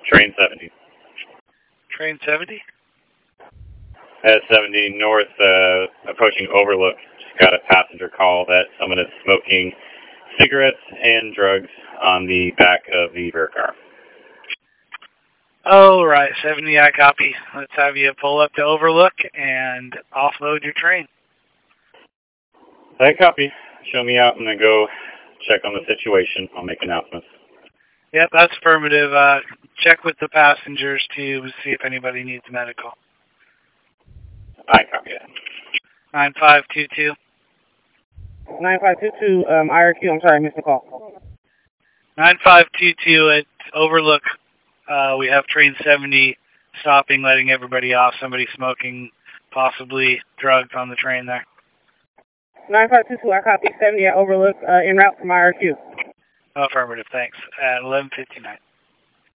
Train 70. Train 70? At 70 north, approaching Overlook. Just got a passenger call that someone is smoking cigarettes and drugs on the back of the rear car. Oh, right. 70, I copy. Let's have you pull up to Overlook and offload your train. I copy. Show me out. I'm going to go check on the situation. I'll make announcements. Yep, that's affirmative. Check with the passengers to see if anybody needs medical. I copy that. 9522. 9522, IRQ, I'm sorry, I missed the call. 9522 at Overlook. We have train 70 stopping, letting everybody off. Somebody smoking, possibly drugs on the train there. 9522, I copy 70 at Overlook, en route from IRQ. Affirmative, thanks. At 11:59.